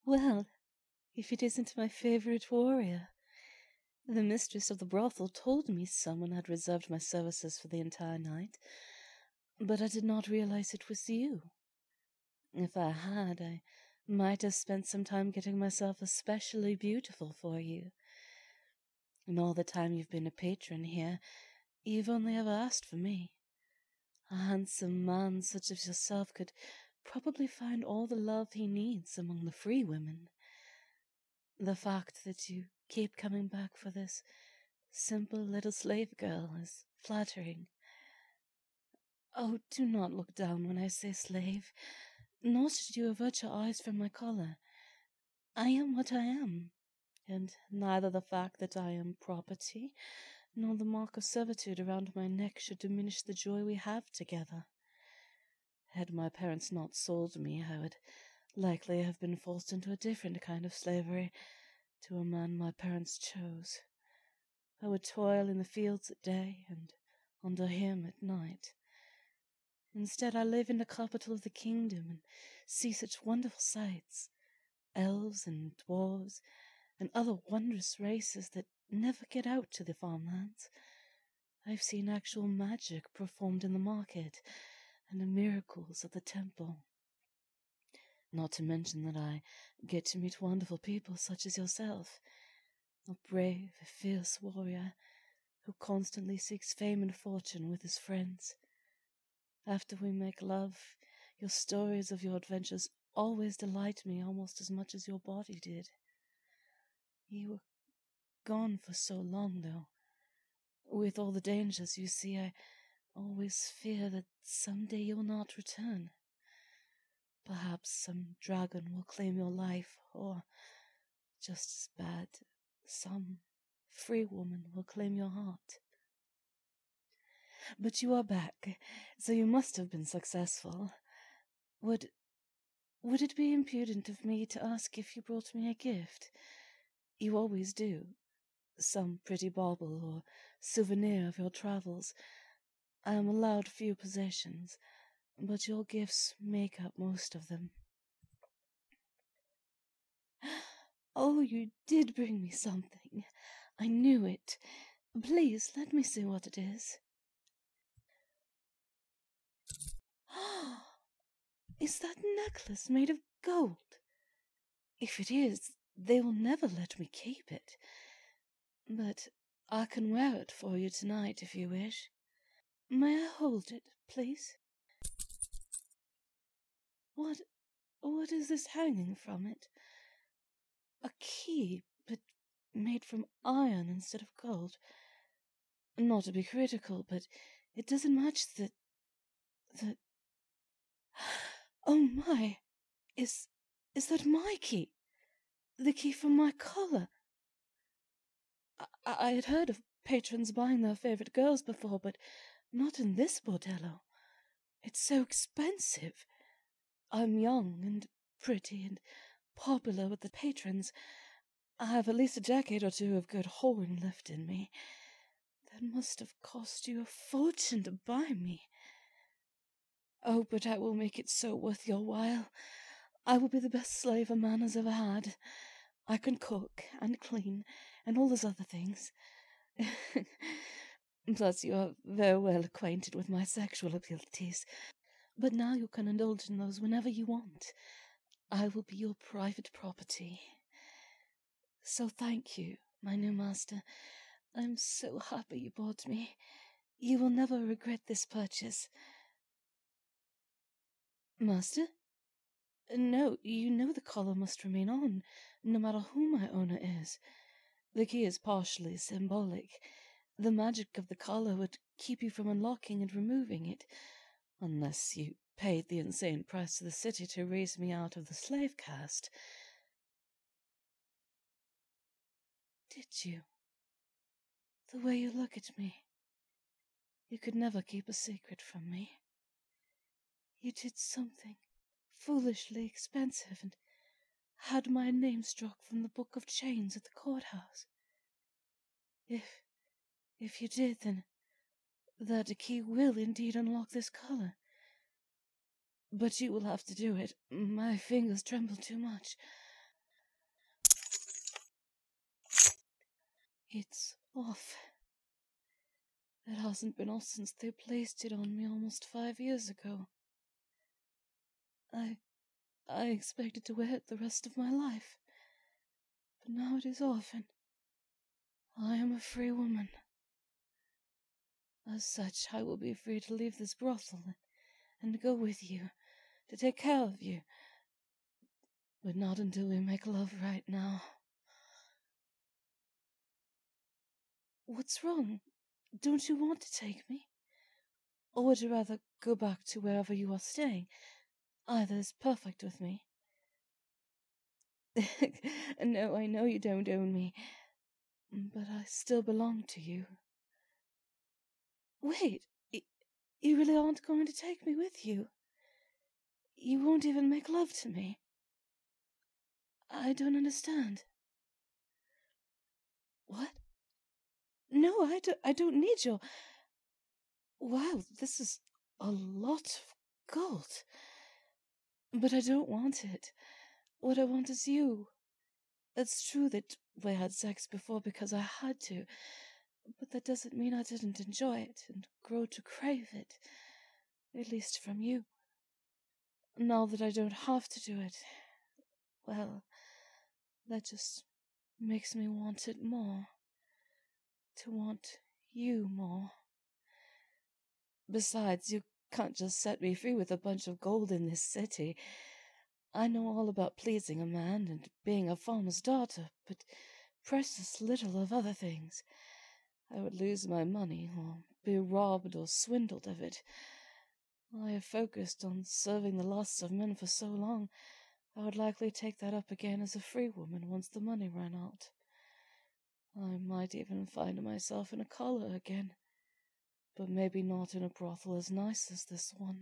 Well, if it isn't my favorite warrior. The mistress of the brothel told me someone had reserved my services for the entire night, but I did not realize it was you. If I had, I might have spent some time getting myself especially beautiful for you. In all the time you've been a patron here, you've only ever asked for me. A handsome man such as yourself could probably find all the love he needs among the free women. The fact that you keep coming back for this simple little slave girl is flattering. Oh, do not look down when I say slave, nor should you avert your eyes from my collar. I am what I am, and neither the fact that I am property nor the mark of servitude around my neck should diminish the joy we have together. Had my parents not sold me, I would likely have been forced into a different kind of slavery, to a man my parents chose. I would toil in the fields at day and under him at night. Instead, I live in the capital of the kingdom and see such wonderful sights, elves and dwarves, and other wondrous races that never get out to the farmlands. I've seen actual magic performed in the market, and the miracles of the temple. Not to mention that I get to meet wonderful people such as yourself, a brave, fierce warrior who constantly seeks fame and fortune with his friends. After we make love, your stories of your adventures always delight me almost as much as your body did. You were gone for so long, though. With all the dangers, you see, I always fear that someday you'll not return. Perhaps some dragon will claim your life, or, just as bad, some free woman will claim your heart. But you are back, so you must have been successful. Would it be impudent of me to ask if you brought me a gift? You always do. Some pretty bauble or souvenir of your travels. I am allowed few possessions, but your gifts make up most of them. Oh, you did bring me something. I knew it. Please, let me see what it is. Is that necklace made of gold? If it is, they will never let me keep it. But I can wear it for you tonight if you wish. May I hold it, please? What is this hanging from it? A key, but made from iron instead of gold. Not to be critical, but it doesn't match the... Oh my! Is that my key? The key from my collar? I had heard of patrons buying their favorite girls before, but not in this bordello. It's so expensive. I'm young and pretty and popular with the patrons. I have at least a decade or two of good whoring left in me. That must have cost you a fortune to buy me. Oh, but I will make it so worth your while. I will be the best slave a man has ever had. I can cook and clean and all those other things. Plus, you are very well acquainted with my sexual abilities. But now you can indulge in those whenever you want. I will be your private property. So thank you, my new master. I'm so happy you bought me. You will never regret this purchase. Master? No, you know the collar must remain on, no matter who my owner is. The key is partially symbolic. The magic of the collar would keep you from unlocking and removing it, unless you paid the insane price to the city to raise me out of the slave caste. Did you? The way you look at me. You could never keep a secret from me. You did something foolishly expensive and had my name struck from the book of chains at the courthouse. If you did, then that key will indeed unlock this collar. But you will have to do it. My fingers tremble too much. It's off. It hasn't been off since they placed it on me almost 5 years ago. I expected to wear it the rest of my life, but now it is off, and I am a free woman. As such, I will be free to leave this brothel and go with you, to take care of you, but not until we make love right now. What's wrong? Don't you want to take me? Or would you rather go back to wherever you are staying? Either is perfect with me. No, I know you don't own me, but I still belong to you. Wait, you really aren't going to take me with you? You won't even make love to me? I don't understand. What? No, I don't need your... Wow, this is a lot of gold. But I don't want it. What I want is you. It's true that we had sex before because I had to, but that doesn't mean I didn't enjoy it and grow to crave it, at least from you. Now that I don't have to do it, well, that just makes me want it more. To want you more. Besides, you can't just set me free with a bunch of gold in this city. I know all about pleasing a man and being a farmer's daughter, but precious little of other things. I would lose my money, or be robbed or swindled of it. I have focused on serving the lusts of men for so long, I would likely take that up again as a free woman once the money ran out. I might even find myself in a collar again, but maybe not in a brothel as nice as this one.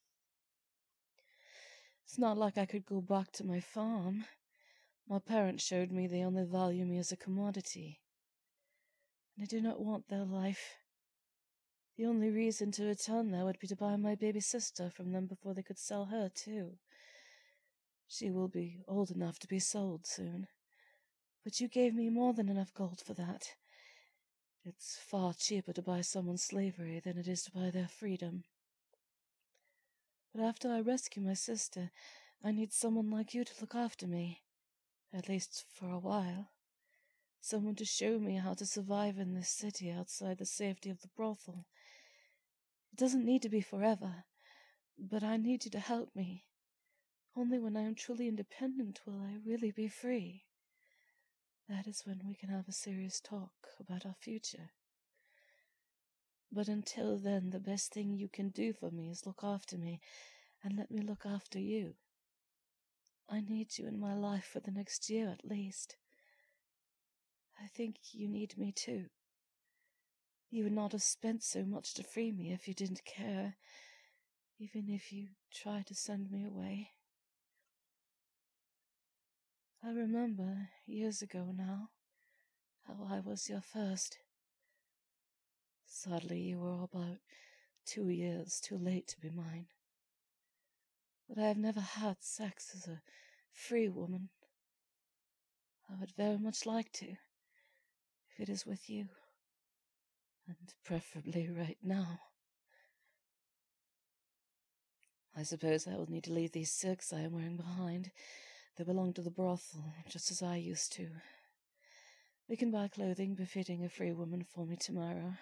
It's not like I could go back to my farm. My parents showed me they only value me as a commodity, and I do not want their life. The only reason to return there would be to buy my baby sister from them before they could sell her, too. She will be old enough to be sold soon, but you gave me more than enough gold for that. It's far cheaper to buy someone's slavery than it is to buy their freedom. But after I rescue my sister, I need someone like you to look after me, at least for a while. Someone to show me how to survive in this city outside the safety of the brothel. It doesn't need to be forever, but I need you to help me. Only when I am truly independent will I really be free. That is when we can have a serious talk about our future. But until then, the best thing you can do for me is look after me, and let me look after you. I need you in my life for the next year at least. I think you need me too. You would not have spent so much to free me if you didn't care, even if you tried to send me away. I remember, years ago now, how I was your first. Sadly, you were about 2 years too late to be mine. But I have never had sex as a free woman. I would very much like to, if it is with you, and preferably right now. I suppose I will need to leave these silks I am wearing behind. They belong to the brothel, just as I used to. We can buy clothing befitting a free woman for me tomorrow.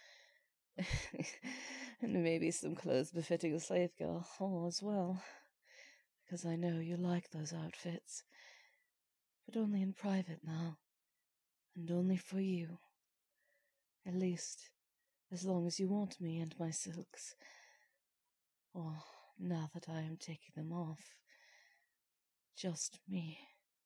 And maybe some clothes befitting a slave girl as well, because I know you like those outfits. But only in private now, and only for you. At least, as long as you want me and my silks. Or now that I am taking them off. Just me.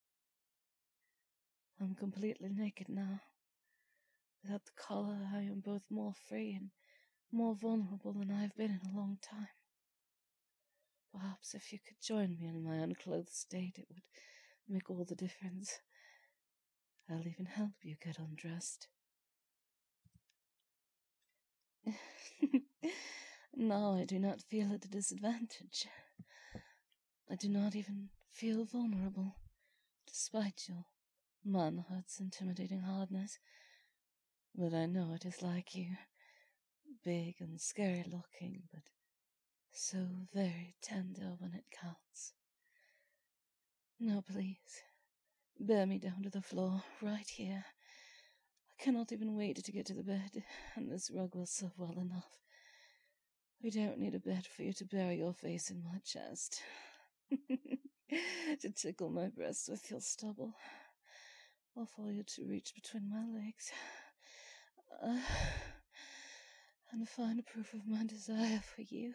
I'm completely naked now. Without the collar, I am both more free and more vulnerable than I have been in a long time. Perhaps if you could join me in my unclothed state, it would make all the difference. I'll even help you get undressed. Now I do not feel at a disadvantage. I do not even feel vulnerable, despite your manhood's intimidating hardness. but I know it is like you, big and scary looking, but so very tender when it counts. Now please, bear me down to the floor, right here. I cannot even wait to get to the bed, and this rug will serve well enough. We don't need a bed for you to bury your face in my chest. To tickle my breasts with your stubble, or for you to reach between my legs, and find proof of my desire for you.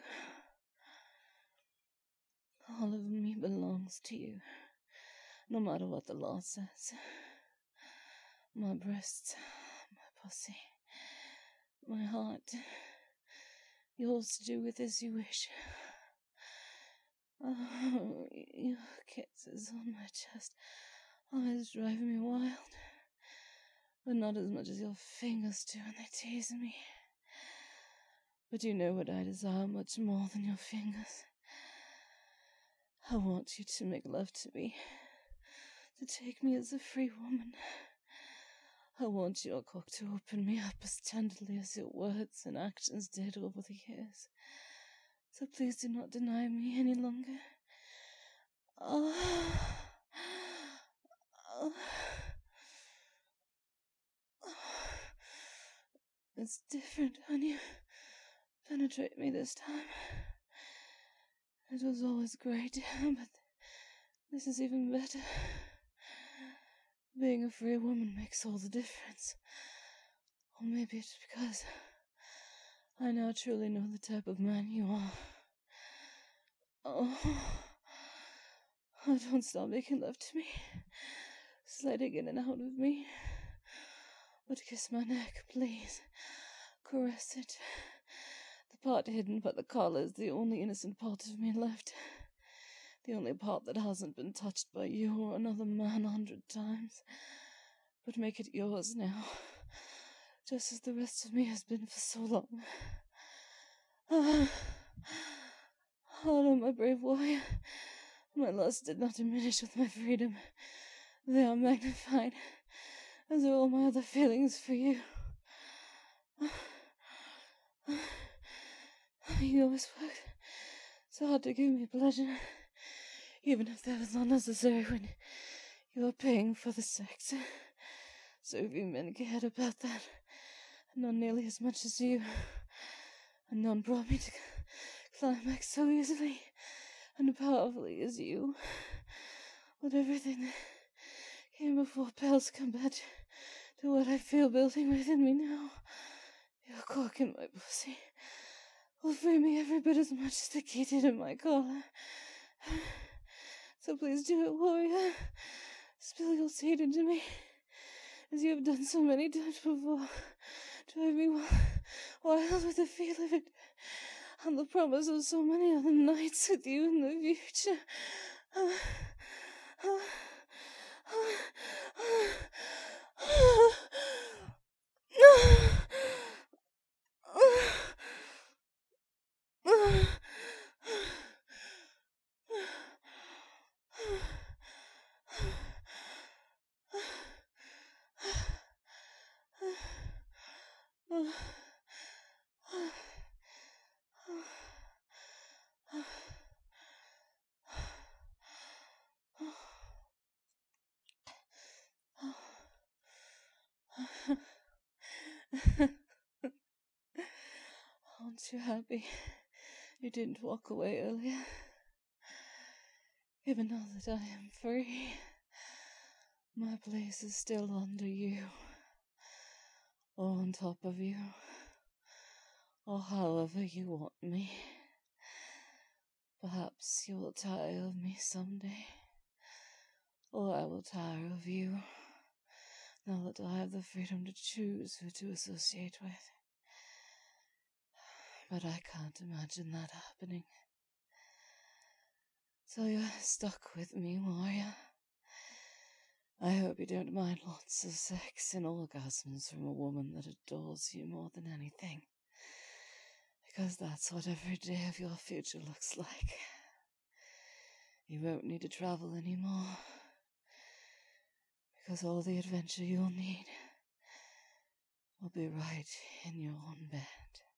All of me belongs to you, no matter what the law says. My breasts, my pussy, my heart, yours to do with as you wish. Oh, your kisses on my chest always drive me wild, but not as much as your fingers do when they tease me. But you know what I desire much more than your fingers. I want you to make love to me, to take me as a free woman. I want your cock to open me up as tenderly as your words and actions did over the years. So please do not deny me any longer. It's different when you penetrate me this time. It was always great, but this is even better. Being a free woman makes all the difference. Or maybe it's because I now truly know the type of man you are. Oh, don't stop making love to me, sliding in and out of me. But kiss my neck, please. Caress it. The part hidden by the collar is the only innocent part of me left. The only part that hasn't been touched by you or another man 100 times. But make it yours now, just as the rest of me has been for so long. Hold on, my brave warrior. My lust did not diminish with my freedom. They are magnified, as are all my other feelings for you. You always worked so hard to give me pleasure, even if that was not necessary when you were paying for the sex. So few men cared about that, and not nearly as much as you. And none brought me to climax so easily and powerfully as you. But everything that came before pales compared to what I feel building within me now. Your cock in my pussy will free me every bit as much as the key did in my collar. So please do it, warrior. Spill your seed into me, as you have done so many times before. Drive me wild with the feel of it, and the promise of so many other nights with you in the future. Aren't you happy you didn't walk away earlier? Even now that I am free, my place is still under you, or on top of you, or however you want me. Perhaps you will tire of me someday, or I will tire of you, now that I have the freedom to choose who to associate with. But I can't imagine that happening. So you're stuck with me, warrior. I hope you don't mind lots of sex and orgasms from a woman that adores you more than anything. Because that's what every day of your future looks like. You won't need to travel anymore. Because all the adventure you'll need will be right in your own bed.